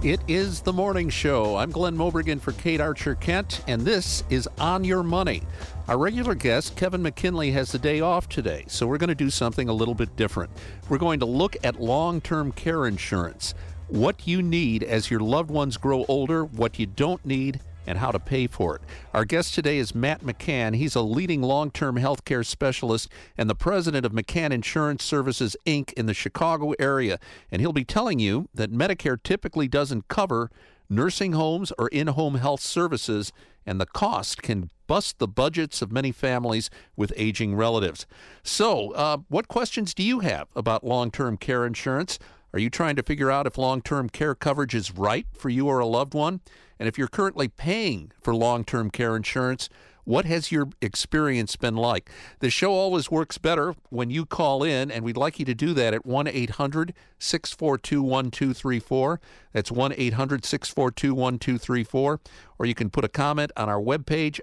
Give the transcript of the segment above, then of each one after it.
It is the morning show. I'm Glenn Mobergen for Kate Archer-Kent, and this is On Your Money. Our regular guest, Kevin McKinley, has the day off today, so we're going to do something a little bit different. We're going to look at long-term care insurance, what you need as your loved ones grow older, what you don't need, and how to pay for it. Our guest today is Matt McCann. He's a leading long-term health care specialist and the president of McCann Insurance Services, Inc. in the Chicago area. And he'll be telling you that Medicare typically doesn't cover nursing homes or in-home health services, and the cost can bust the budgets of many families with aging relatives. So, what questions do you have about long-term care insurance? Are you trying to figure out if long-term care coverage is right for you or a loved one? And if you're currently paying for long-term care insurance, what has your experience been like? The show always works better when you call in, and we'd like you to do that at 1-800-642-1234. That's 1-800-642-1234. Or you can put a comment on our webpage,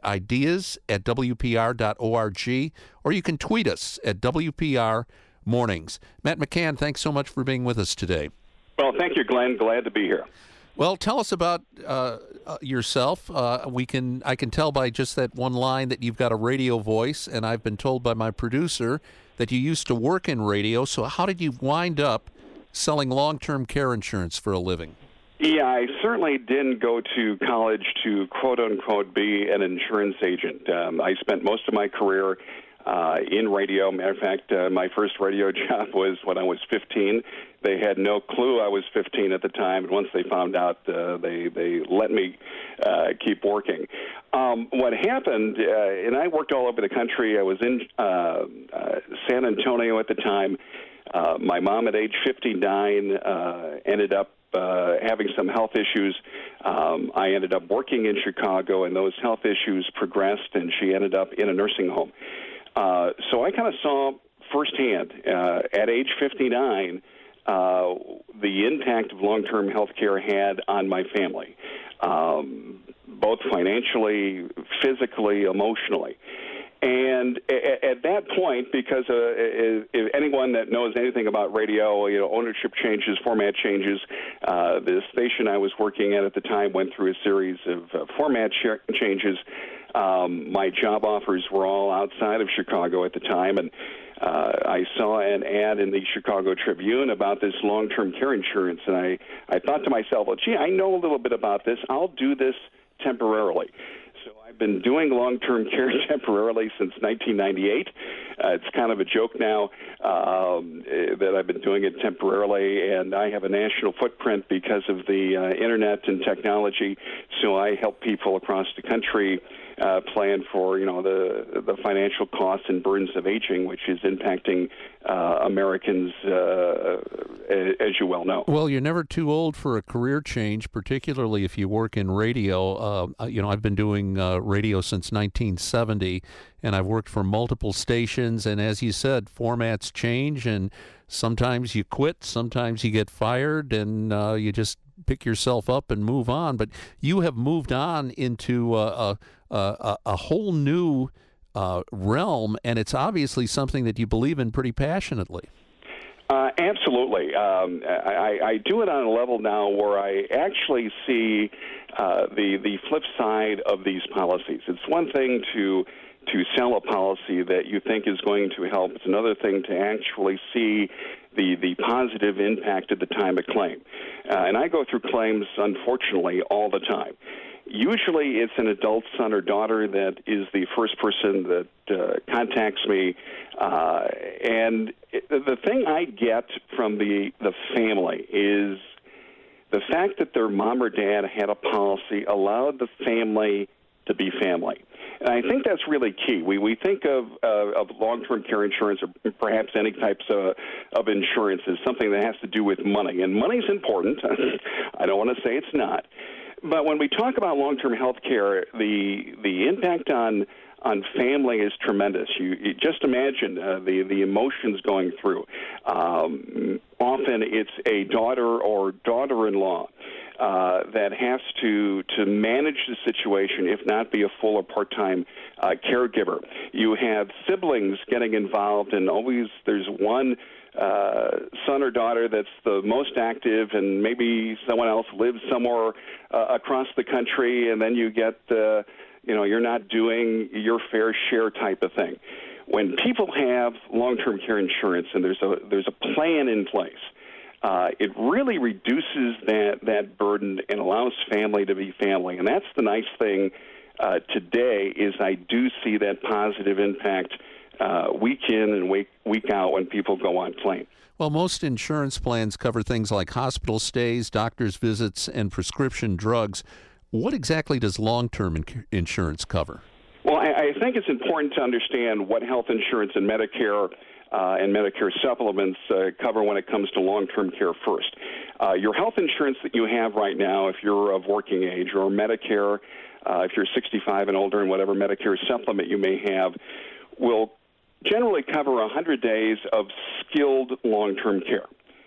ideas@wpr.org, or you can tweet us at WPR Mornings. Matt McCann, thanks so much for being with us today. Well, thank you, Glenn. Glad to be here. Well, tell us about yourself. I can tell by just that one line that you've got a radio voice, and I've been told by my producer that you used to work in radio. So how did you wind up selling long-term care insurance for a living? Yeah, I certainly didn't go to college to, quote-unquote, be an insurance agent. I spent most of my career in radio. Matter of fact, my first radio job was when I was 15. They had no clue I was 15 at the time, and once they found out, they let me keep working. What happened, and I worked all over the country. I was in San Antonio at the time. My mom, at age 59, ended up having some health issues. I ended up working in Chicago, and those health issues progressed, and she ended up in a nursing home. So I kind of saw firsthand, at age 59, the impact of long-term health care had on my family, both financially, physically, emotionally. And at that point, because if anyone that knows anything about radio, ownership changes, format changes, the station I was working at the time went through a series of format changes. My job offers were all outside of Chicago at the time, and I saw an ad in the Chicago Tribune about this long-term care insurance, and I thought to myself, well, gee, I know a little bit about this. I'll do this temporarily. So I've been doing long-term care temporarily since 1998. It's kind of a joke now that I've been doing it temporarily, and I have a national footprint because of the internet and technology. So I help people across the country plan for the financial costs and burdens of aging, which is impacting Americans, as you well know. Well, you're never too old for a career change, particularly if you work in radio. I've been doing radio since 1970, and I've worked for multiple stations. And as you said, formats change, and sometimes you quit, sometimes you get fired, and you just pick yourself up and move on. But you have moved on into a whole new realm, and it's obviously something that you believe in pretty passionately. Absolutely. I do it on a level now where I actually see the flip side of these policies. It's one thing to sell a policy that you think is going to help. It's another thing to actually see the positive impact at the time of claim. And I go through claims, unfortunately, all the time. Usually it's an adult son or daughter that is the first person that contacts me. And the thing I get from the family is the fact that their mom or dad had a policy allowed the family to be family. And I think that's really key. We think of long-term care insurance, or perhaps any types of insurance, as something that has to do with money. And money's important. I don't want to say it's not. But when we talk about long-term health care, the impact on family is tremendous. You just imagine the emotions going through. Often it's a daughter or daughter-in-law that has to manage the situation, if not be a full or part-time caregiver. You have siblings getting involved, and always there's one son or daughter that's the most active, and maybe someone else lives somewhere across the country, and then you get, you're not doing your fair share type of thing. When people have long-term care insurance and there's a plan in place, it really reduces that burden and allows family to be family. And that's the nice thing today is I do see that positive impact week in and week out when people go on claim. Well, most insurance plans cover things like hospital stays, doctor's visits, and prescription drugs. What exactly does long-term insurance cover? Well, I think it's important to understand what health insurance and Medicare supplements cover when it comes to long-term care first. Your health insurance that you have right now, if you're of working age, or Medicare, if you're 65 and older, and whatever Medicare supplement you may have, will generally cover 100 days of skilled long-term care.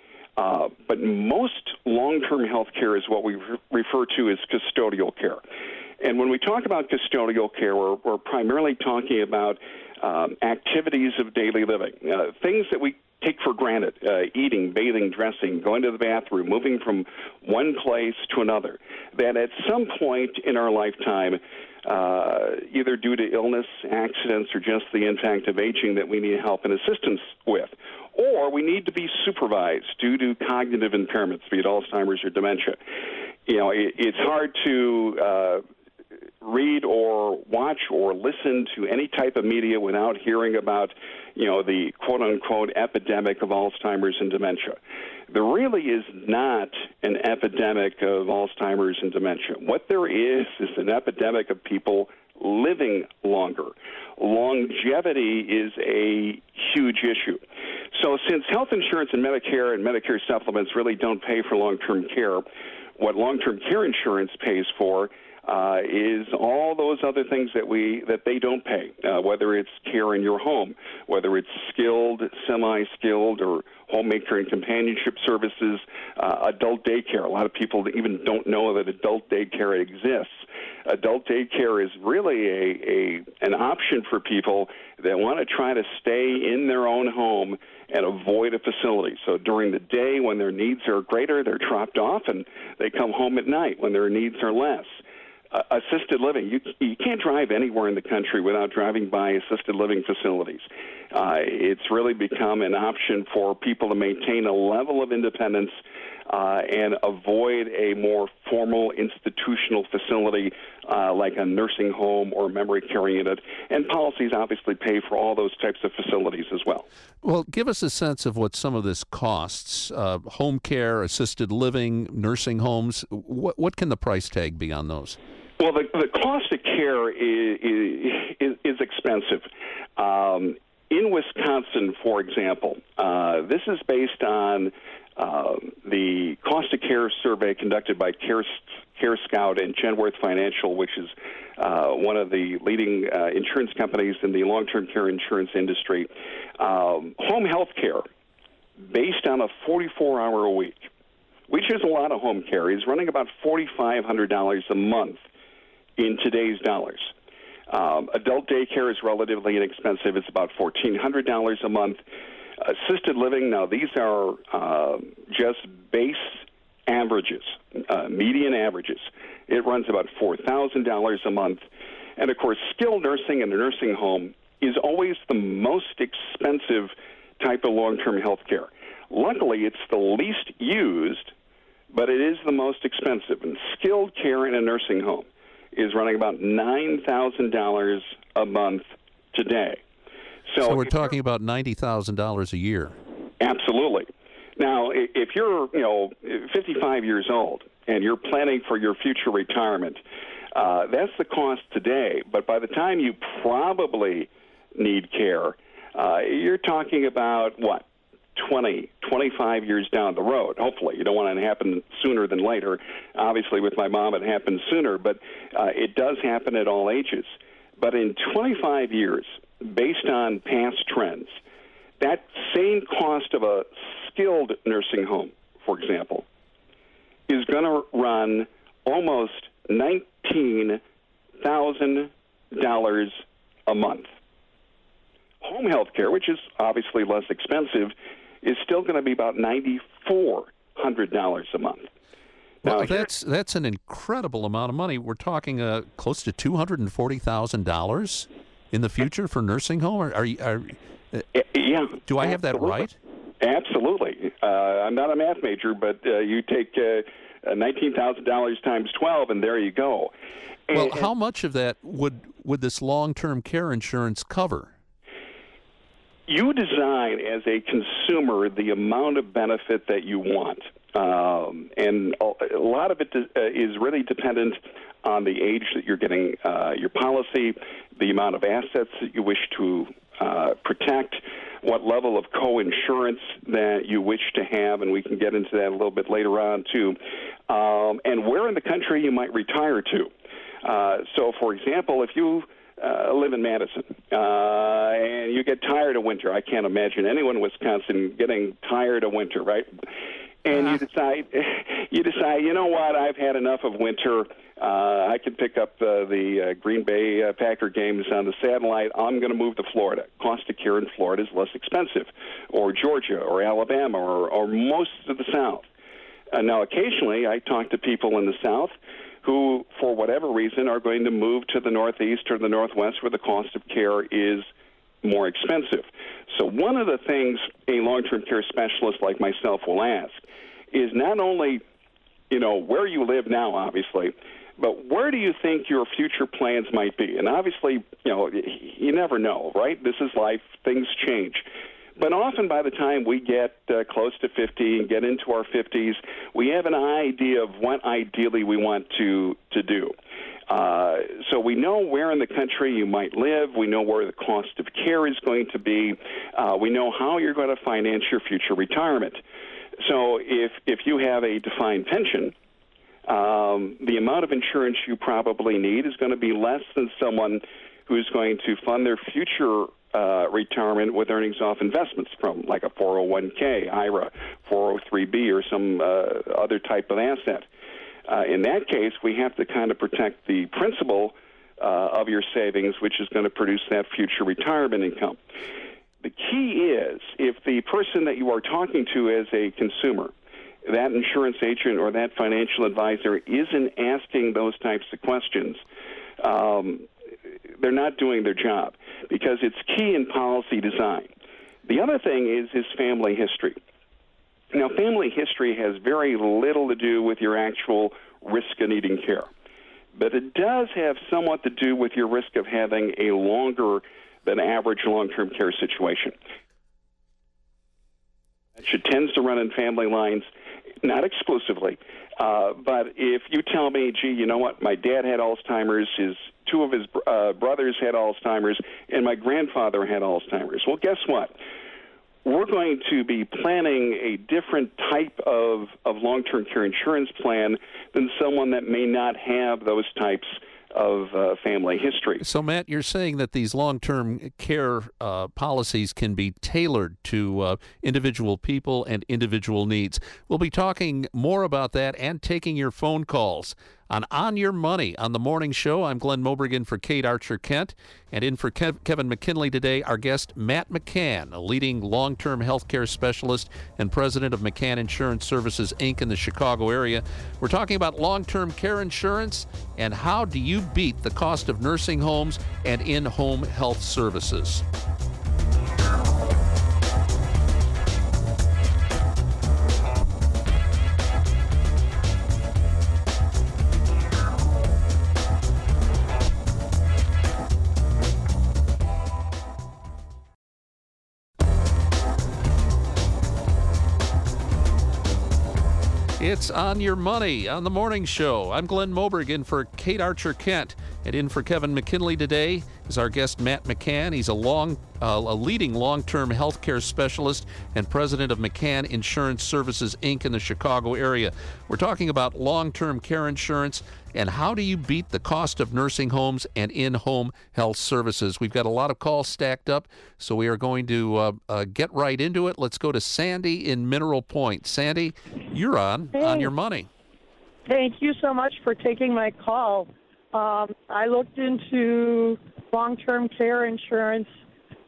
But most long-term health care is what we refer to as custodial care. And when we talk about custodial care, we're primarily talking about activities of daily living, things that we take for granted, eating, bathing, dressing, going to the bathroom, moving from one place to another, that at some point in our lifetime, either due to illness, accidents, or just the impact of aging that we need help and assistance with, or we need to be supervised due to cognitive impairments, be it Alzheimer's or dementia. It's hard to read or watch or listen to any type of media without hearing about, the quote-unquote epidemic of Alzheimer's and dementia. There really is not an epidemic of Alzheimer's and dementia. What there is an epidemic of people living longer. Longevity is a huge issue. So since health insurance and Medicare supplements really don't pay for long-term care, what long-term care insurance pays for is all those other things that they don't pay, whether it's care in your home, whether it's skilled, semi-skilled, or homemaker and companionship services, adult daycare. A lot of people even don't know that adult daycare exists. Adult daycare is really an option for people that want to try to stay in their own home and avoid a facility. So during the day when their needs are greater, they're dropped off, and they come home at night when their needs are less. Assisted living. You can't drive anywhere in the country without driving by assisted living facilities. It's really become an option for people to maintain a level of independence and avoid a more formal institutional facility like a nursing home or memory care unit. And policies obviously pay for all those types of facilities as well. Well, give us a sense of what some of this costs. Home care, assisted living, nursing homes. What can the price tag be on those? Well, the cost of care is expensive. In Wisconsin, for example, this is based on the cost of care survey conducted by CareScout and Genworth Financial, which is one of the leading insurance companies in the long-term care insurance industry. Home health care, based on a 44-hour a week, which is a lot of home care, is running about $4,500 a month in today's dollars. Adult daycare is relatively inexpensive. It's about $1,400 a month. Assisted living, now these are just base averages, median averages. It runs about $4,000 a month. And, of course, skilled nursing in a nursing home is always the most expensive type of long-term health care. Luckily, it's the least used, but it is the most expensive. And skilled care in a nursing home is running about $9,000 a month today. So we're talking about $90,000 a year. Absolutely. Now, if you're 55 years old and you're planning for your future retirement, that's the cost today. But by the time you probably need care, you're talking about, 25 years down the road, hopefully. You don't want it to happen sooner than later. Obviously, with my mom, it happened sooner, but it does happen at all ages. But in 25 years, based on past trends, that same cost of a skilled nursing home, for example, is going to run almost $19,000 a month. Home health care, which is obviously less expensive, is still going to be about $9,400 a month. Well, Now, that's an incredible amount of money. We're talking close to $240,000 in the future for nursing home. yeah. Do I have that right? Absolutely. I'm not a math major, but you take $19,000 times 12, and there you go. Well, how much of that would this long-term care insurance cover? You design as a consumer the amount of benefit that you want. And a lot of it is really dependent on the age that you're getting your policy, the amount of assets that you wish to protect, what level of co-insurance that you wish to have, and we can get into that a little bit later on, too, and where in the country you might retire to. So, for example, if you live in Madison and you get tired of winter, I can't imagine anyone in Wisconsin getting tired of winter, right? And you decide, you know what, I've had enough of winter. I can pick up the Green Bay Packer games on the satellite. I'm going to move to Florida. Cost of care in Florida is less expensive, or Georgia, or Alabama, or most of the South. Now, occasionally, I talk to people in the South who, for whatever reason, are going to move to the Northeast or the Northwest where the cost of care is more expensive. So one of the things a long-term care specialist like myself will ask is not only, where you live now, obviously, but where do you think your future plans might be? And obviously, you never know, right? This is life. Things change. But often by the time we get close to 50 and get into our 50s, we have an idea of what ideally we want to do. So we know where in the country you might live. We know where the cost of care is going to be. We know how you're going to finance your future retirement. So if you have a defined pension, the amount of insurance you probably need is going to be less than someone who's going to fund their future retirement with earnings off investments from like a 401k, IRA, 403b, or some other type of asset. In that case, we have to kind of protect the principal of your savings, which is going to produce that future retirement income. The key is, if the person that you are talking to as a consumer, that insurance agent or that financial advisor, isn't asking those types of questions, they're not doing their job, because it's key in policy design. The other thing is family history. Now, family history has very little to do with your actual risk of needing care, but it does have somewhat to do with your risk of having a longer than average long-term care situation. It tends to run in family lines, not exclusively, but if you tell me, gee, you know what, my dad had Alzheimer's, two of his brothers had Alzheimer's, and my grandfather had Alzheimer's. Well, guess what? We're going to be planning a different type of long-term care insurance plan than someone that may not have those types of family history. So, Matt, you're saying that these long-term care policies can be tailored to individual people and individual needs. We'll be talking more about that and taking your phone calls on Your Money on the morning show. I'm Glenn Mobergen for Kate Archer Kent, and in for Kevin McKinley today, our guest Matt McCann, a leading long-term health care specialist and president of McCann Insurance Services, Inc. in the Chicago area. We're talking about long-term care insurance and how do you beat the cost of nursing homes and in-home health services. It's On Your Money on the morning show. I'm Glenn Moberg in for Kate Archer Kent, and in for Kevin McKinley today is our guest Matt McCann. He's a leading long-term health care specialist and president of McCann Insurance Services, Inc. in the Chicago area. We're talking about long-term care insurance and how do you beat the cost of nursing homes and in-home health services. We've got a lot of calls stacked up, so we are going to get right into it. Let's go to Sandy in Mineral Point. Sandy, you're on Your Money. Thank you so much for taking my call. I looked into long-term care insurance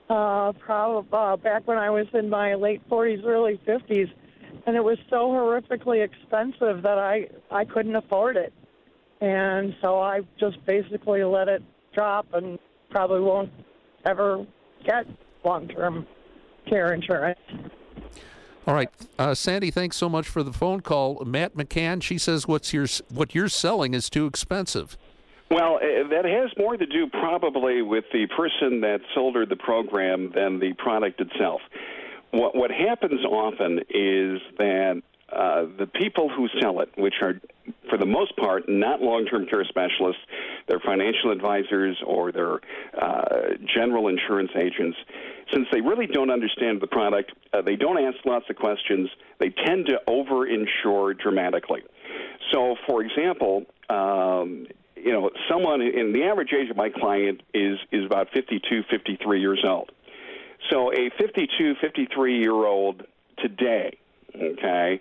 probably back when I was in my late 40s, early 50s, and it was so horrifically expensive that I couldn't afford it. And so I just basically let it drop and probably won't ever get long-term care insurance. All right, Sandy, thanks so much for the phone call. Matt McCann, she says what you're selling is too expensive. Well, that has more to do probably with the person that sold her the program than the product itself. What happens often is that the people who sell it, which are for the most part not long-term care specialists, they're financial advisors or they're general insurance agents, since they really don't understand the product, they don't ask lots of questions, they tend to over-insure dramatically. So, for example, someone in the average age of my client is about 52, 53 years old. So a 52, 53-year-old today, okay,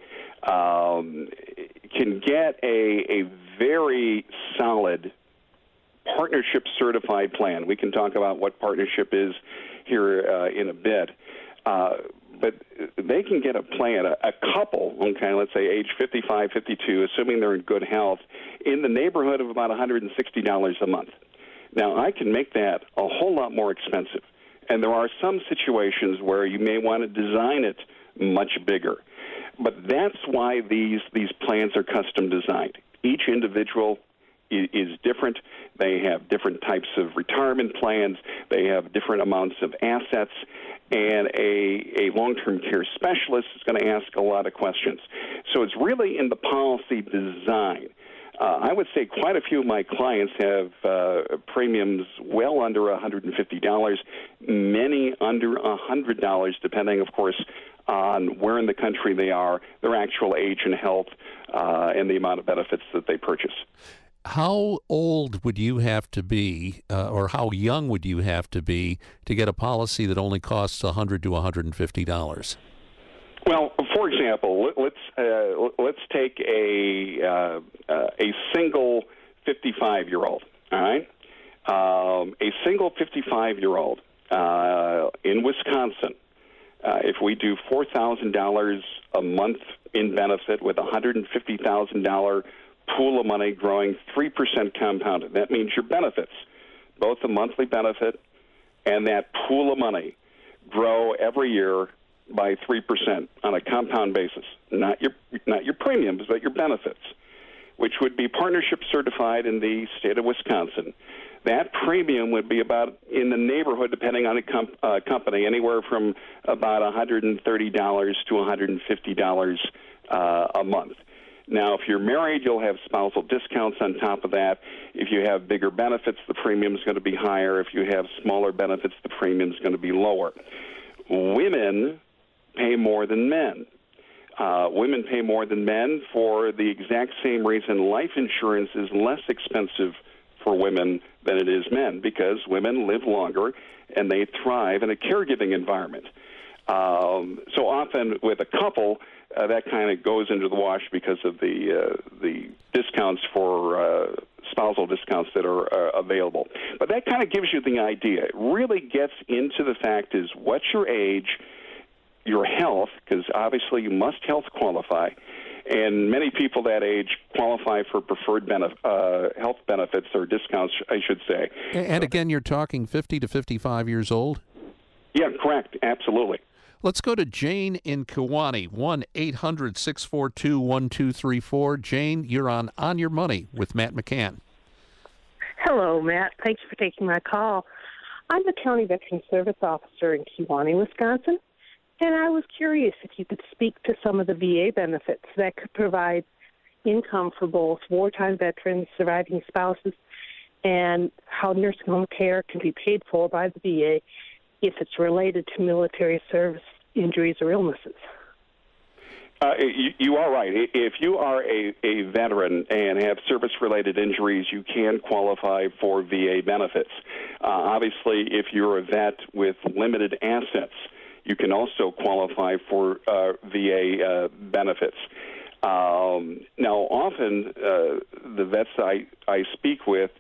can get a very solid partnership certified plan. We can talk about what partnership is here in a bit. But they can get a plan, a couple, okay, let's say age 55, 52, assuming they're in good health, in the neighborhood of about $160 a month. Now, I can make that a whole lot more expensive. And there are some situations where you may want to design it much bigger. But that's why these plans are custom designed. Each individual is different. They have different types of retirement plans. They have different amounts of assets. And a long-term care specialist is going to ask a lot of questions. So it's really in the policy design. I would say quite a few of my clients have premiums well under $150, many under $100, depending, of course, on where in the country they are, their actual age and health, and the amount of benefits that they purchase. How old would you have to be, or how young would you have to be to get a policy that only costs $100 to $150? Well, for example, let's take a single 55-year-old. All right, a single 55-year-old in Wisconsin. If we do $4,000 a month in benefit with $150,000 pool of money growing 3% compounded. That means your benefits, both the monthly benefit and that pool of money, grow every year by 3% on a compound basis. Not your premiums, but your benefits, which would be partnership certified in the state of Wisconsin. That premium would be about in the neighborhood, depending on the company, anywhere from about $130 to $150 a month. Now, if you're married, you'll have spousal discounts on top of that. If you have bigger benefits, the premium is going to be higher. If you have smaller benefits, the premium is going to be lower. Women pay more than men. Women pay more than men for the exact same reason life insurance is less expensive for women than it is men, because women live longer and they thrive in a caregiving environment. So often with a couple, that kind of goes into the wash because of the discounts for spousal discounts that are available. But that kind of gives you the idea. It really gets into the fact is what's your age, your health, because obviously you must health qualify, and many people that age qualify for preferred health benefits or discounts, I should say. And again, you're talking 50 to 55 years old? Yeah, correct. Absolutely. Let's go to Jane in Kewanee, 1-800-642-1234. Jane, you're on Your Money with Matt McCann. Hello, Matt. Thanks for taking my call. I'm the County Veteran Service Officer in Kewanee, Wisconsin, and I was curious if you could speak to some of the VA benefits that could provide income for both wartime veterans, surviving spouses, and how nursing home care can be paid for by the VA if it's related to military service injuries or illnesses. You are right. If you are a veteran and have service-related injuries, you can qualify for VA benefits. Obviously, if you're a vet with limited assets, you can also qualify for VA benefits. Now, often the vets I speak with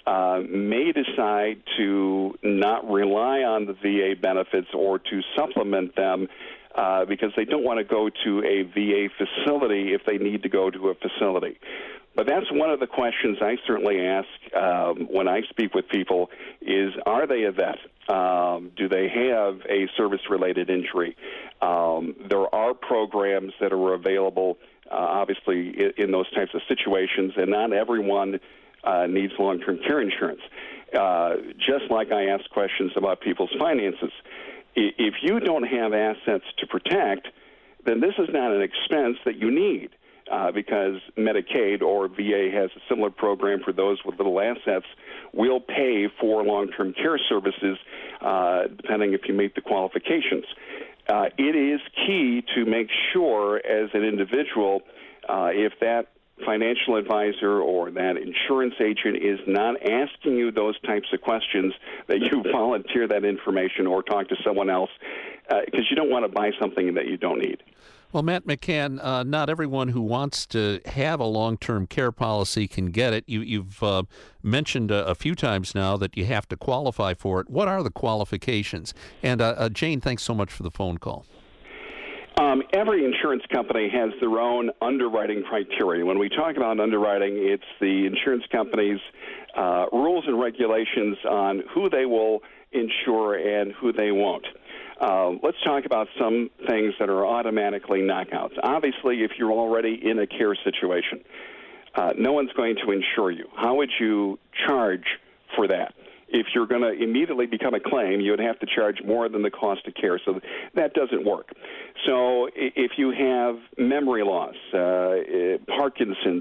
may decide to not rely on the VA benefits or to supplement them because they don't want to go to a VA facility if they need to go to a facility. But that's one of the questions I certainly ask when I speak with people is, are they a vet? Do they have a service-related injury? There are programs that are available, obviously, in those types of situations, and not everyone needs long-term care insurance. Just like I ask questions about people's finances. If you don't have assets to protect, then this is not an expense that you need. Because Medicaid or VA has a similar program for those with little assets, will pay for long-term care services depending if you meet the qualifications. It is key to make sure as an individual, if that financial advisor or that insurance agent is not asking you those types of questions, that you volunteer that information or talk to someone else, because you don't want to buy something that you don't need. Well, Matt McCann, not everyone who wants to have a long-term care policy can get it. You've mentioned a few times now that you have to qualify for it. What are the qualifications? And Jane, thanks so much for the phone call. Every insurance company has their own underwriting criteria. When we talk about underwriting, it's the insurance company's rules and regulations on who they will insure and who they won't. Let's talk about some things that are automatically knockouts. Obviously, if you're already in a care situation, no one's going to insure you. How would you charge for that? If you're going to immediately become a claim, you would have to charge more than the cost of care. So that doesn't work. So if you have memory loss, Parkinson's,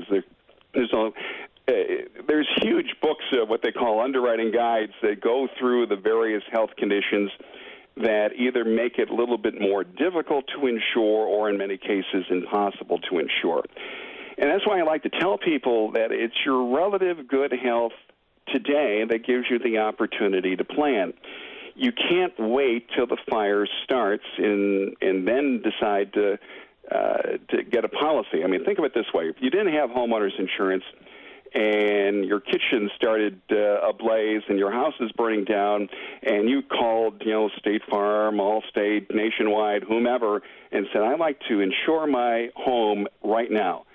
there's huge books of what they call underwriting guides that go through the various health conditions that either make it a little bit more difficult to insure or in many cases impossible to insure. And that's why I like to tell people that it's your relative good health today that gives you the opportunity to plan. You can't wait till the fire starts and then decide to get a policy. I mean, think of it this way. If you didn't have homeowners insurance and your kitchen started ablaze and your house is burning down and you called, State Farm, Allstate, Nationwide, whomever, and said, I'd like to insure my home right now.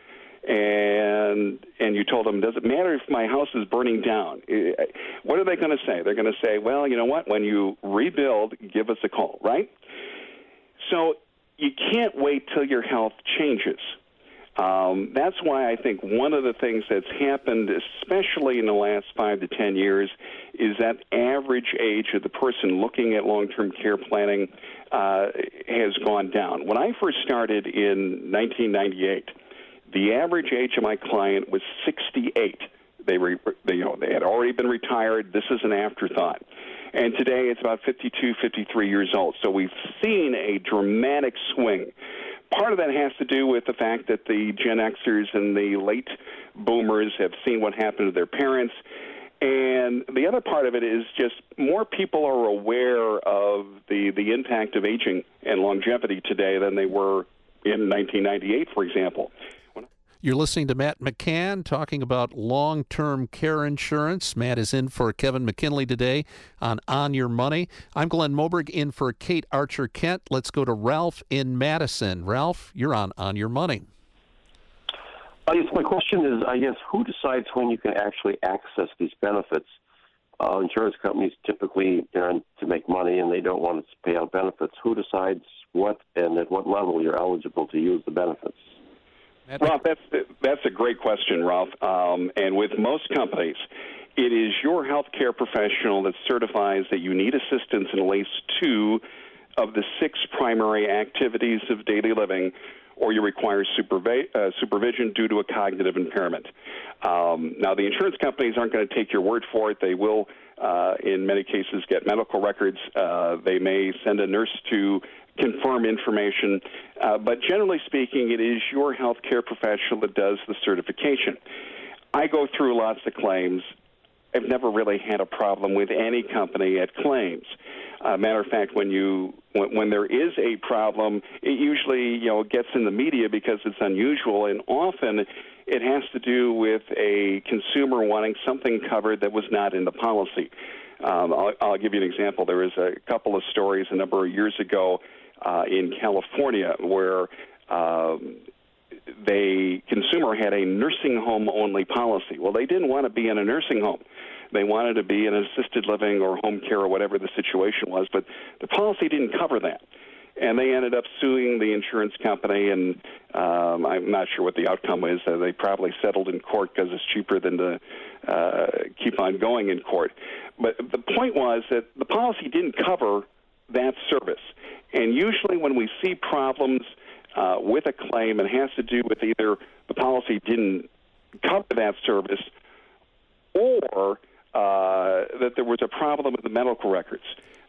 And you told them, does it matter if my house is burning down? What are they going to say? They're going to say, well, you know what? When you rebuild, give us a call, right? So you can't wait till your health changes. That's why I think one of the things that's happened, especially in the last 5 to 10 years, is that average age of the person looking at long-term care planning has gone down. When I first started in 1998, the average age of my client was 68. They had already been retired. This is an afterthought. And today it's about 52, 53 years old. So we've seen a dramatic swing. Part of that has to do with the fact that the Gen Xers and the late boomers have seen what happened to their parents. And the other part of it is just more people are aware of the impact of aging and longevity today than they were in 1998, for example. You're listening to Matt McCann talking about long-term care insurance. Matt is in for Kevin McKinley today on Your Money. I'm Glenn Moberg in for Kate Archer-Kent. Let's go to Ralph in Madison. Ralph, you're on Your Money. Yes, my question is, I guess, who decides when you can actually access these benefits? Insurance companies typically earn to make money, and they don't want to pay out benefits. Who decides what and at what level you're eligible to use the benefits? Well, that's a great question, Ralph. And with most companies, it is your healthcare professional that certifies that you need assistance in at least 2 of the 6 primary activities of daily living, or you require supervision due to a cognitive impairment. Now, the insurance companies aren't going to take your word for it. They will, in many cases, get medical records. They may send a nurse to confirm information, but generally speaking, it is your healthcare professional that does the certification. I go through lots of claims. I've never really had a problem with any company at claims. Matter of fact, when there is a problem, it usually gets in the media because it's unusual, and often it has to do with a consumer wanting something covered that was not in the policy. I'll give you an example. There was a couple of stories a number of years ago in California where the consumer had a nursing home only policy. Well, they didn't want to be in a nursing home. They wanted to be in assisted living or home care or whatever the situation was, but the policy didn't cover that. And they ended up suing the insurance company, and I'm not sure what the outcome is. They probably settled in court because it's cheaper than to keep on going in court. But the point was that the policy didn't cover that service. And usually when we see problems with a claim, it has to do with either the policy didn't cover that service or that there was a problem with the medical records.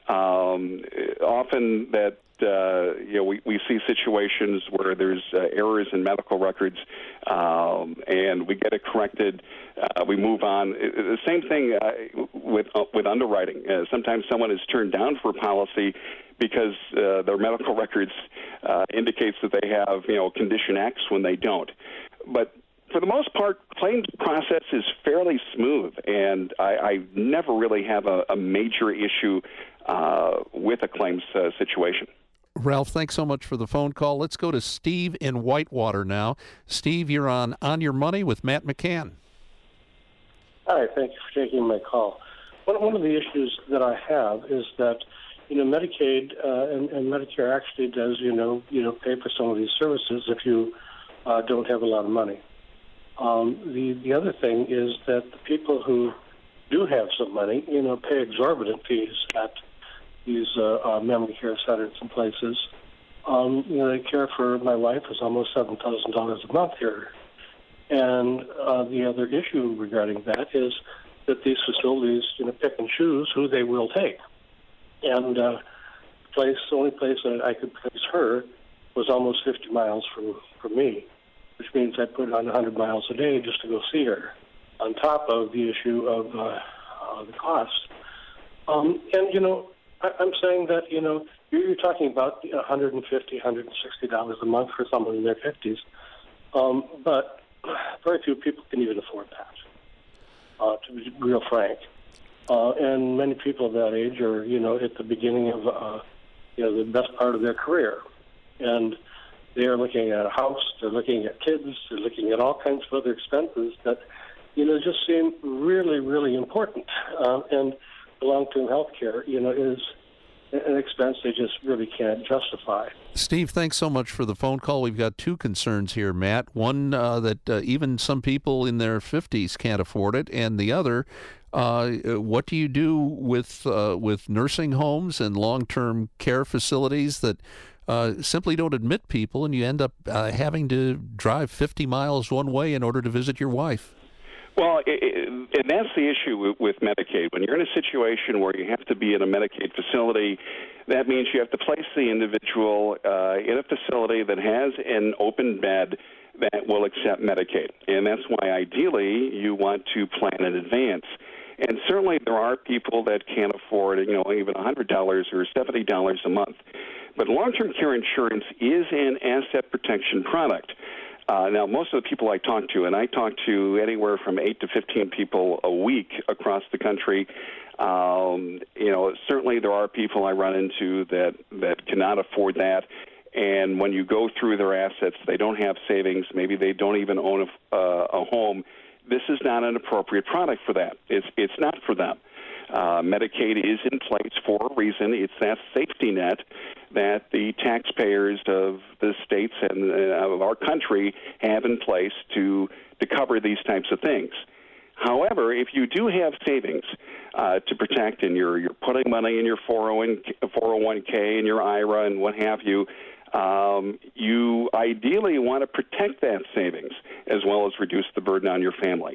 Often that we see situations where there's errors in medical records, and we get it corrected. We move on. The same thing with underwriting. Sometimes someone is turned down for a policy because their medical records indicates that they have condition X when they don't. But for the most part, claims process is fairly smooth, and I never really have a major issue with a claims situation. Ralph, thanks so much for the phone call. Let's go to Steve in Whitewater now. Steve, you're on Your Money with Matt McCann. Hi, thank you for taking my call. One of the issues that I have is that, Medicaid and Medicare actually does, pay for some of these services if you don't have a lot of money. The other thing is that the people who do have some money, pay exorbitant fees at these memory care centers and places. The care for my wife is almost $7,000 a month here. And the other issue regarding that is that these facilities, pick and choose who they will take. And the only place that I could place her was almost 50 miles from me, which means I put on 100 miles a day just to go see her, on top of the issue of the cost. I'm saying that, you're talking about $150, $160 a month for someone in their 50s, but very few people can even afford that, to be real frank. And many people of that age are, at the beginning of, the best part of their career. And they are looking at a house, they're looking at kids, they're looking at all kinds of other expenses that, just seem really, really important. And long-term health care, is an expense they just really can't justify. Steve, thanks so much for the phone call. We've got two concerns here, Matt. One, that even some people in their 50s can't afford it, and the other, what do you do with nursing homes and long-term care facilities that simply don't admit people, and you end up having to drive 50 miles one way in order to visit your wife? Well, and that's the issue with Medicaid. When you're in a situation where you have to be in a Medicaid facility, that means you have to place the individual in a facility that has an open bed that will accept Medicaid. And that's why, ideally, you want to plan in advance. And certainly there are people that can't afford, even $100 or $70 a month. But long-term care insurance is an asset protection product. Now, most of the people I talk to, and I talk to anywhere from 8 to 15 people a week across the country, certainly there are people I run into that cannot afford that. And when you go through their assets, they don't have savings. Maybe they don't even own a home. This is not an appropriate product for that. It's not for them. Medicaid is in place for a reason. It's that safety net that the taxpayers of the states and of our country have in place to cover these types of things. However, if you do have savings to protect, and you're putting money in your 401k and your IRA and what have you, you ideally want to protect that savings as well as reduce the burden on your family.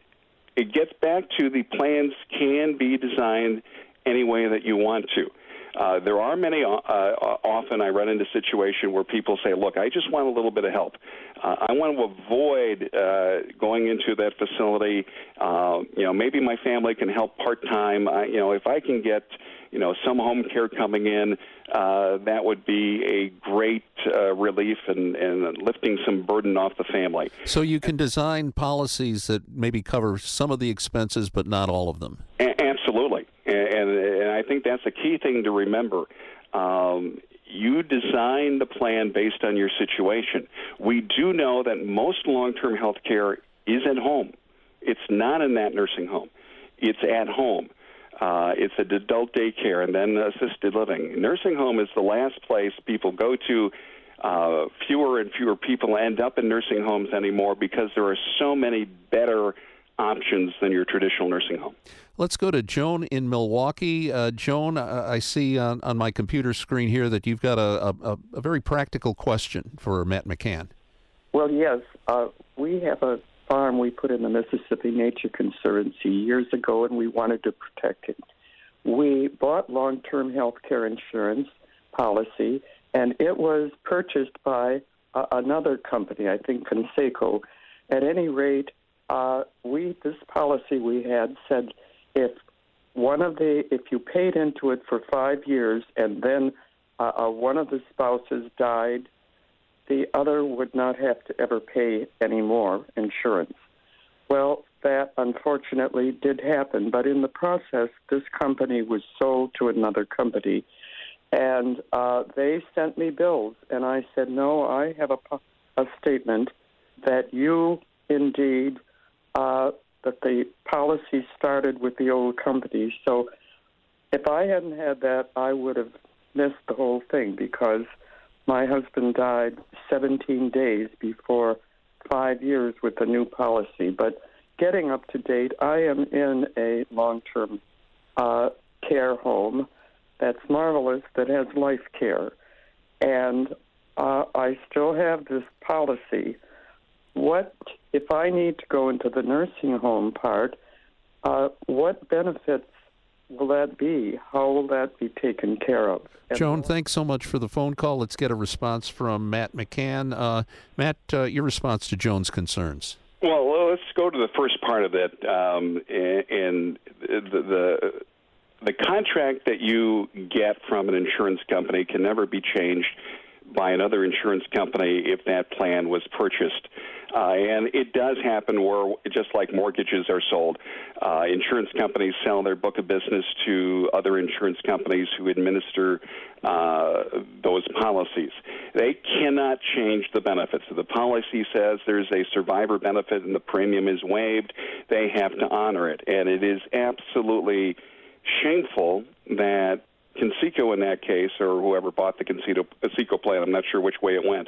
It gets back to the plans can be designed any way that you want to. There are many, often I run into a situation where people say, look, I just want a little bit of help. I want to avoid going into that facility. Maybe my family can help part-time. If I can get, some home care coming in, that would be a great relief and lifting some burden off the family. So you can design policies that maybe cover some of the expenses, but not all of them. Absolutely. And I think that's a key thing to remember. You design the plan based on your situation. We do know that most long-term health care is at home. It's not in that nursing home. It's at home. It's an adult daycare and then assisted living. Nursing home is the last place people go to. Fewer and fewer people end up in nursing homes anymore because there are so many better options than your traditional nursing home. Let's go to Joan in Milwaukee. Joan, I see on my computer screen here that you've got a very practical question for Matt McCann. Well, yes. We have a farm we put in the Mississippi Nature Conservancy years ago, and we wanted to protect it. We bought long-term health care insurance policy, and it was purchased by another company, I think Conseco. At any rate, this policy we had said if you paid into it for 5 years and then one of the spouses died, the other would not have to ever pay any more insurance. Well, that unfortunately did happen, but in the process, this company was sold to another company, and they sent me bills, and I said, no, I have a statement that you indeed that the policy started with the old company. So if I hadn't had that, I would have missed the whole thing because my husband died 17 days before 5 years with the new policy. But getting up to date, I am in a long-term care home that's marvelous, that has life care. And I still have this policy. What if I need to go into the nursing home part, what benefits will that be? How will that be taken care of? Joan, thanks so much for the phone call. Let's get a response from Matt McCann. Matt, your response to Joan's concerns. Well, let's go to the first part of it. And the contract that you get from an insurance company can never be changed by another insurance company if that plan was purchased. And it does happen where, just like mortgages are sold, insurance companies sell their book of business to other insurance companies who administer those policies. They cannot change the benefits. If the policy says there's a survivor benefit and the premium is waived, they have to honor it. And it is absolutely shameful that Conseco in that case, or whoever bought the Conseco plan, I'm not sure which way it went,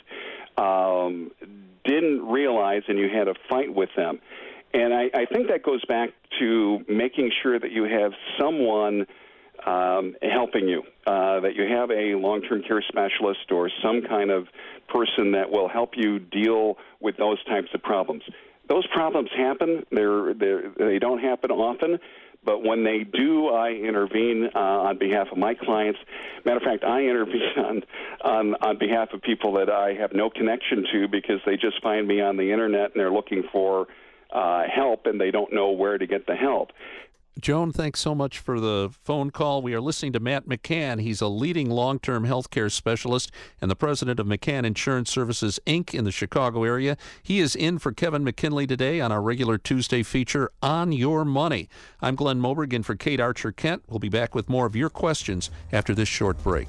didn't realize, and you had a fight with them. And I think that goes back to making sure that you have someone helping you, that you have a long-term care specialist or some kind of person that will help you deal with those types of problems. Those problems happen. They don't happen often. But when they do, I intervene on behalf of my clients. Matter of fact, I intervene on behalf of people that I have no connection to because they just find me on the Internet and they're looking for help and they don't know where to get the help. Joan, thanks so much for the phone call. We are listening to Matt McCann. He's a leading long-term health care specialist and the president of McCann Insurance Services, Inc. in the Chicago area. He is in for Kevin McKinley today on our regular Tuesday feature, On Your Money. I'm Glenn Moberg in for Kate Archer-Kent. We'll be back with more of your questions after this short break.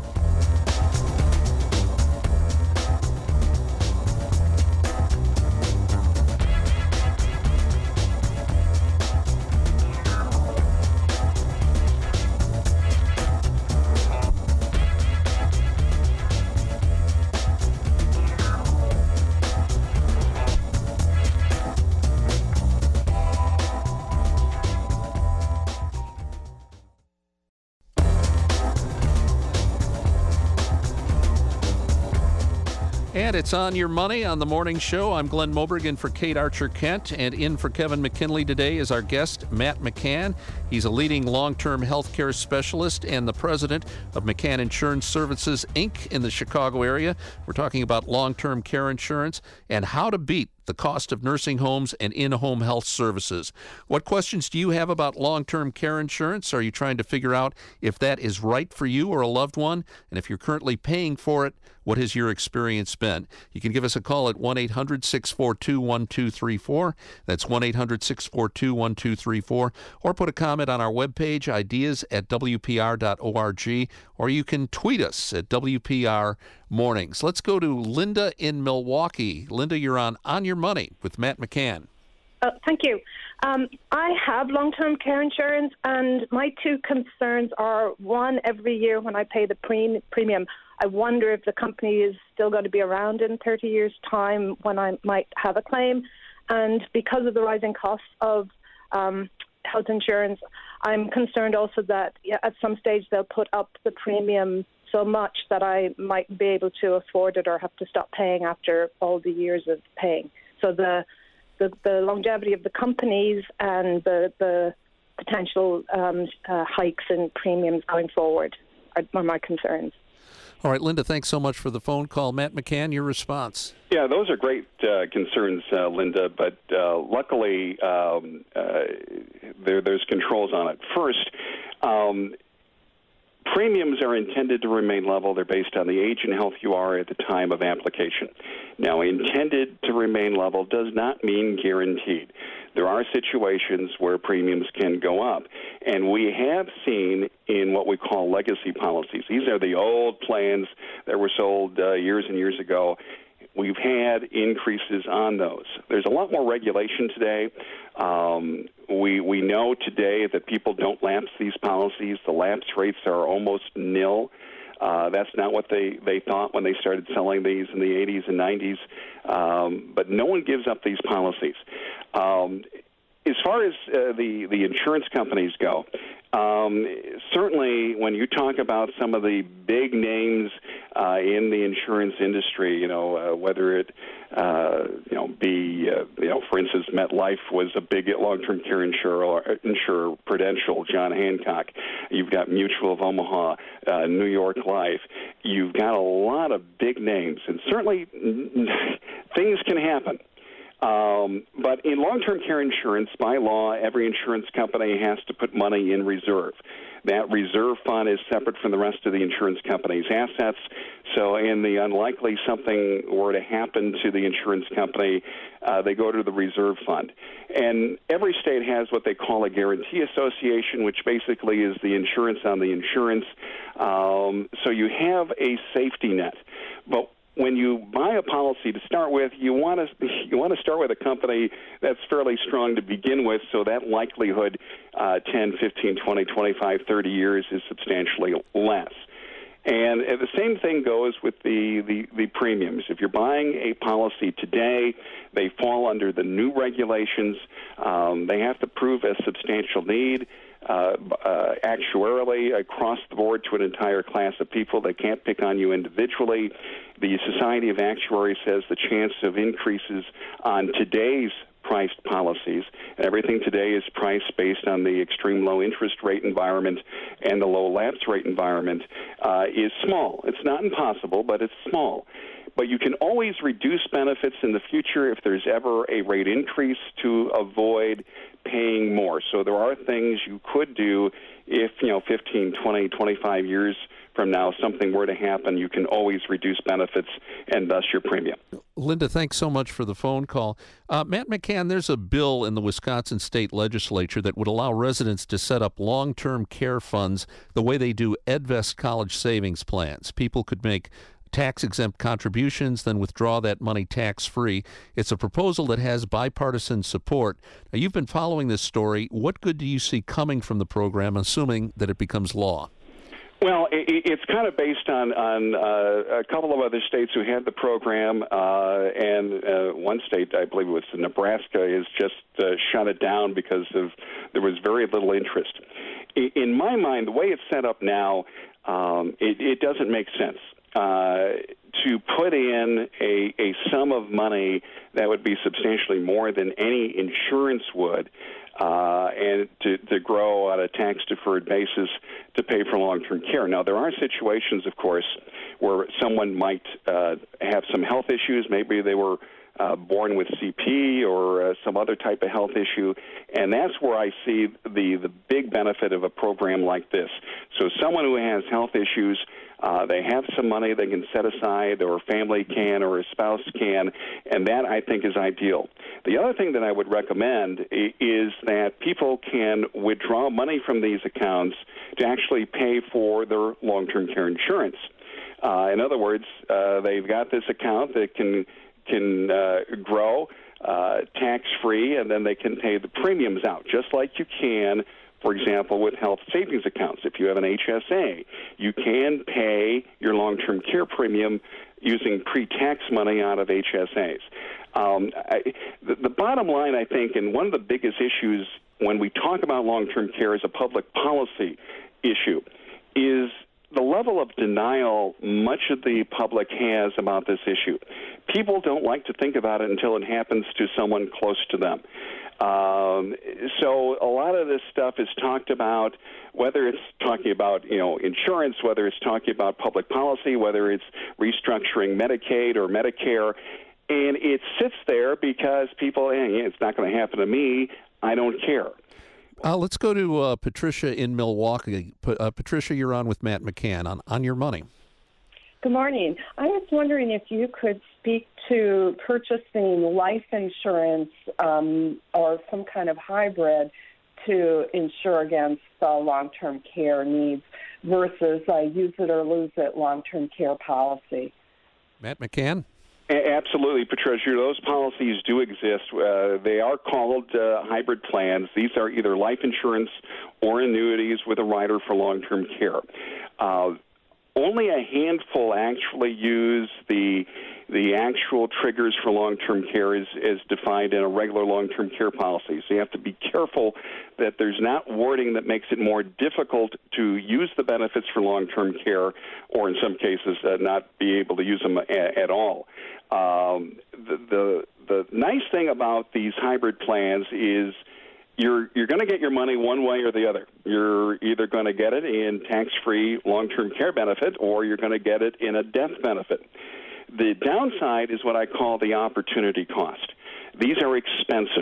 And it's On Your Money on the morning show. I'm Glenn Moberg in for Kate Archer-Kent, and in for Kevin McKinley today is our guest, Matt McCann. He's a leading long-term health care specialist and the president of McCann Insurance Services, Inc. in the Chicago area. We're talking about long-term care insurance and how to beat the cost of nursing homes and in-home health services. What questions do you have about long-term care insurance? Are you trying to figure out if that is right for you or a loved one? And if you're currently paying for it, what has your experience been? You can give us a call at 1-800-642-1234. That's 1-800-642-1234. Or put a comment on our webpage, ideas@wpr.org. Or you can tweet us at WPR Mornings. Let's go to Linda in Milwaukee. Linda, you're on Your Money with Matt McCann. Thank you. I have long-term care insurance, and my two concerns are, one, every year when I pay the premium, I wonder if the company is still going to be around in 30 years' time when I might have a claim. And because of the rising costs of health insurance, I'm concerned also that at some stage they'll put up the premium so much that I might be able to afford it or have to stop paying after all the years of paying. So the longevity of the companies and the potential hikes in premiums going forward are my concerns. All right, Linda, thanks so much for the phone call. Matt McCann, your response. Yeah, those are great concerns, Linda, but luckily there's controls on it. First, premiums are intended to remain level. They're based on the age and health you are at the time of application. Now, intended to remain level does not mean guaranteed. There are situations where premiums can go up. And we have seen in what we call legacy policies. These are the old plans that were sold years and years ago. We've had increases on those. There's a lot more regulation today. We know today that people don't lapse these policies. The lapse rates are almost nil. That's not what they thought when they started selling these in the 80s and 90s. But no one gives up these policies. As far as the insurance companies go, certainly when you talk about some of the big names in the insurance industry, whether it be for instance, MetLife was a big long-term care insurer, Prudential, John Hancock. You've got Mutual of Omaha, New York Life. You've got a lot of big names, and certainly things can happen. But in long-term care insurance, by law, every insurance company has to put money in reserve. That reserve fund is separate from the rest of the insurance company's assets. So in the unlikely something were to happen to the insurance company, they go to the reserve fund. And every state has what they call a guarantee association, which basically is the insurance on the insurance. So you have a safety net. But when you buy a policy to start with, you want to start with a company that's fairly strong to begin with, so that likelihood 10, 15, 20, 25, 30 years is substantially less. And the same thing goes with the premiums. If you're buying a policy today, they fall under the new regulations. They have to prove a substantial need. Actuarially across the board to an entire class of people. They can't pick on you individually. The Society of Actuaries says the chance of increases on today's priced policies, and everything today is priced based on the extreme low interest rate environment and the low lapse rate environment, is small. It's not impossible, but it's small. But you can always reduce benefits in the future if there's ever a rate increase to avoid paying more. So there are things you could do if, 15, 20, 25 years from now something were to happen. You can always reduce benefits and thus your premium. Linda, thanks so much for the phone call. Matt McCann, there's a bill in the Wisconsin State Legislature that would allow residents to set up long-term care funds the way they do EdVest college savings plans. People could make tax-exempt contributions, then withdraw that money tax-free. It's a proposal that has bipartisan support. Now, you've been following this story. What good do you see coming from the program, assuming that it becomes law? Well, it's kind of based on a couple of other states who had the program, and one state, I believe it was Nebraska, has just shut it down because there was very little interest. In my mind, the way it's set up now, it doesn't make sense. To put in a sum of money that would be substantially more than any insurance would and to grow on a tax-deferred basis to pay for long-term care. Now, there are situations, of course, where someone might have some health issues. Maybe they were born with CP or some other type of health issue, and that's where I see the big benefit of a program like this. So someone who has health issues, they have some money they can set aside, or a family can, or a spouse can, and that, I think, is ideal. The other thing that I would recommend is that people can withdraw money from these accounts to actually pay for their long-term care insurance. In other words, they've got this account that can grow tax-free, and then they can pay the premiums out, just like you can, for example, with health savings accounts. If you have an HSA, you can pay your long-term care premium using pre-tax money out of HSAs. The bottom line, I think, and one of the biggest issues when we talk about long-term care as a public policy issue, is the level of denial much of the public has about this issue. People don't like to think about it until it happens to someone close to them. So a lot of this stuff is talked about, whether it's talking about, insurance, whether it's talking about public policy, whether it's restructuring Medicaid or Medicare, and it sits there because people, it's not going to happen to me, I don't care. Let's go to Patricia in Milwaukee. Patricia, you're on with Matt McCann on Your Money. Good morning. I was wondering if you could speak to purchasing life insurance or some kind of hybrid to insure against long-term care needs versus use it or lose it long-term care policy. Matt McCann? Absolutely, Patricia. Those policies do exist. They are called hybrid plans. These are either life insurance or annuities with a rider for long-term care. Only a handful actually use the actual triggers for long-term care as defined in a regular long-term care policy. So you have to be careful that there's not wording that makes it more difficult to use the benefits for long-term care, or in some cases not be able to use them at all. The nice thing about these hybrid plans is you're going to get your money one way or the other. You're either going to get it in tax-free long-term care benefit, or you're going to get it in a death benefit. The downside is what I call the opportunity cost. These are expensive,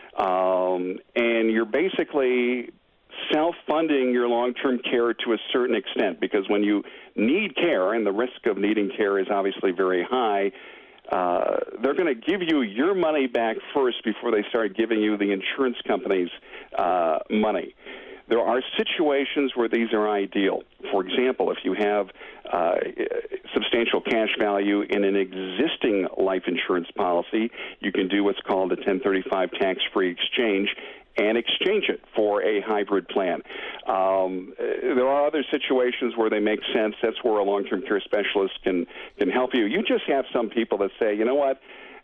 and you're basically self-funding your long-term care to a certain extent, because when you need care, and the risk of needing care is obviously very high, they're going to give you your money back first before they start giving you the insurance company's money. There are situations where these are ideal. For example, if you have substantial cash value in an existing life insurance policy, you can do what's called a 1035 tax-free exchange and exchange it for a hybrid plan. There are other situations where they make sense. That's where a long-term care specialist can help you. You just have some people that say, you know what,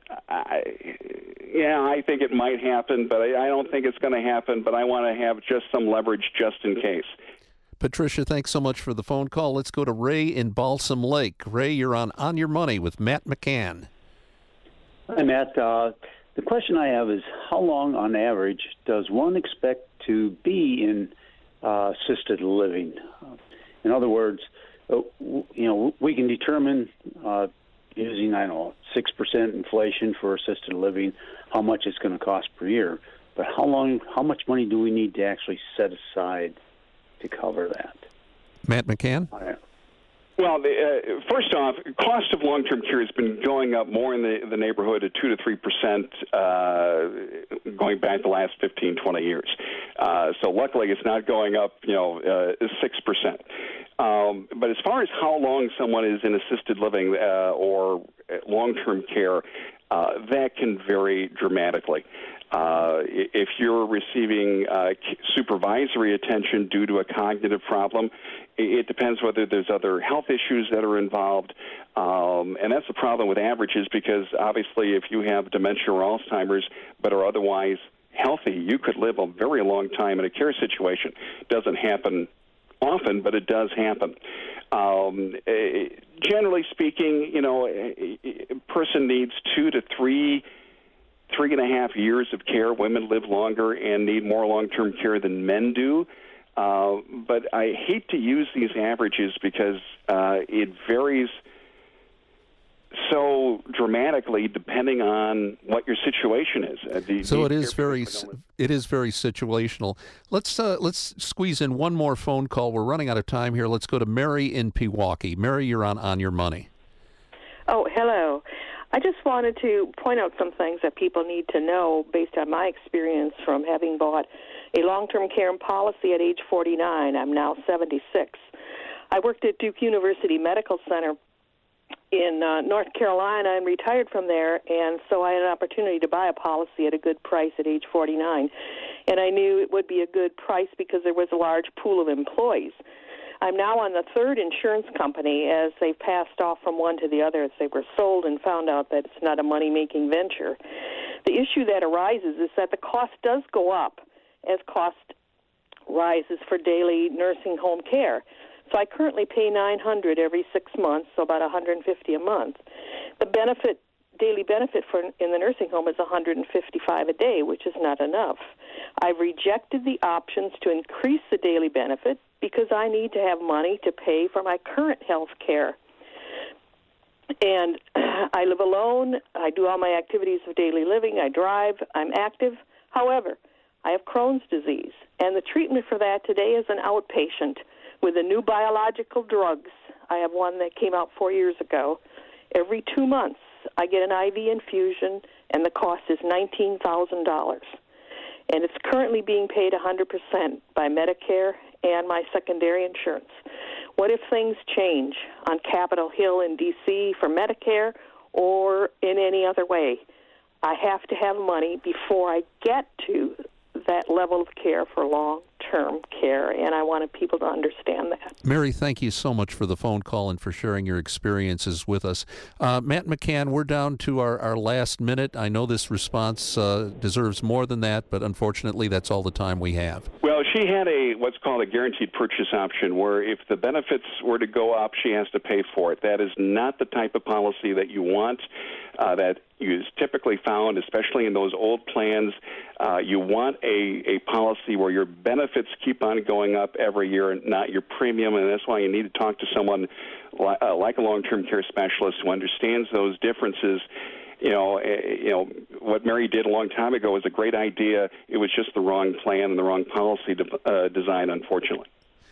I think it might happen, but I don't think it's going to happen, but I want to have just some leverage just in case. Patricia, thanks so much for the phone call. Let's go to Ray in Balsam Lake. Ray, you're on Your Money with Matt McCann. Hi, Matt. The question I have is, how long on average does one expect to be in assisted living? In other words, we can determine using, 6% inflation for assisted living, how much it's going to cost per year. But how much money do we need to actually set aside to cover that? Matt McCann? Well, first off, cost of long-term care has been going up more in the neighborhood of 2 to 3% going back the last 15, 20 years. So luckily it's not going up, 6%. But as far as how long someone is in assisted living or long-term care, that can vary dramatically. If you're receiving supervisory attention due to a cognitive problem, it depends whether there's other health issues that are involved. And that's the problem with averages, because obviously if you have dementia or Alzheimer's but are otherwise healthy, you could live a very long time in a care situation. It doesn't happen often, but it does happen. Generally speaking, a person needs 2 to 3 3.5 years of care. Women live longer and need more long-term care than men do. But I hate to use these averages because it varies so dramatically depending on what your situation is. So it is very situational. Let's squeeze in one more phone call. We're running out of time here. Let's go to Mary in Pewaukee. Mary, you're on Your Money. Oh, hello. I just wanted to point out some things that people need to know based on my experience from having bought a long-term care policy at age 49. I'm now 76. I worked at Duke University Medical Center in North Carolina and retired from there, and so I had an opportunity to buy a policy at a good price at age 49. And I knew it would be a good price because there was a large pool of employees. I'm now on the third insurance company as they've passed off from one to the other as they were sold and found out that it's not a money-making venture. The issue that arises is that the cost does go up as cost rises for daily nursing home care. So I currently pay $900 every 6 months, so about $150 a month. The daily benefit in the nursing home is $155 a day, which is not enough. I've rejected the options to increase the daily benefit because I need to have money to pay for my current health care. And I live alone. I do all my activities of daily living. I drive. I'm active. However, I have Crohn's disease, and the treatment for that today is an outpatient with the new biological drugs. I have one that came out 4 years ago. Every 2 months, I get an IV infusion, and the cost is $19,000. And it's currently being paid 100% by Medicare and my secondary insurance. What if things change on Capitol Hill in D.C. for Medicare or in any other way? I have to have money before I get to that level of care for long-term care, and I wanted people to understand that. Mary, thank you so much for the phone call and for sharing your experiences with us. Matt McCann, we're down to our last minute. I know this response deserves more than that, but unfortunately that's all the time we have. Well, she had what's called a guaranteed purchase option, where if the benefits were to go up, she has to pay for it. That is not the type of policy that you want. That is typically found, especially in those old plans. You want a policy where your benefits keep on going up every year, not your premium, and that's why you need to talk to someone like a long-term care specialist who understands those differences. You know, what Mary did a long time ago was a great idea. It was just the wrong plan and the wrong policy design, unfortunately.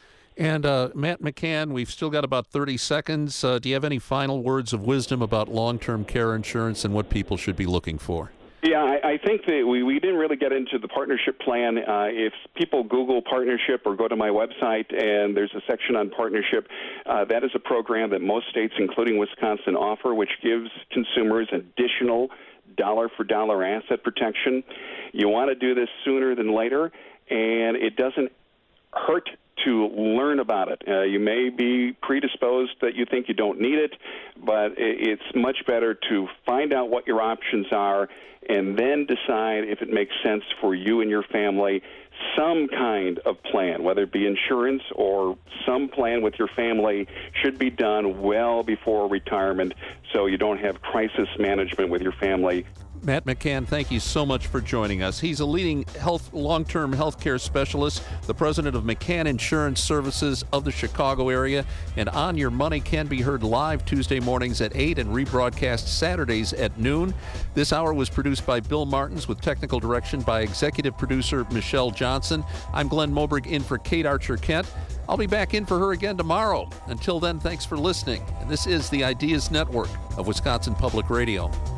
And Matt McCann, we've still got about 30 seconds. Do you have any final words of wisdom about long-term care insurance and what people should be looking for? Yeah, I think that we didn't really get into the partnership plan. If people Google partnership or go to my website and there's a section on partnership, that is a program that most states, including Wisconsin, offer, which gives consumers additional dollar-for-dollar asset protection. You want to do this sooner than later, and it doesn't hurt to learn about it. You may be predisposed that you think you don't need it, but it's much better to find out what your options are and then decide if it makes sense for you and your family. Some kind of plan, whether it be insurance or some plan with your family, should be done well before retirement so you don't have crisis management with your family. Matt McCann, thank you so much for joining us. He's a leading long-term health care specialist, the president of McCann Insurance Services of the Chicago area. And On Your Money can be heard live Tuesday mornings at 8 and rebroadcast Saturdays at noon. This hour was produced by Bill Martins with technical direction by executive producer Michelle Johnson. I'm Glenn Moberg in for Kate Archer-Kent. I'll be back in for her again tomorrow. Until then, thanks for listening. And this is the Ideas Network of Wisconsin Public Radio.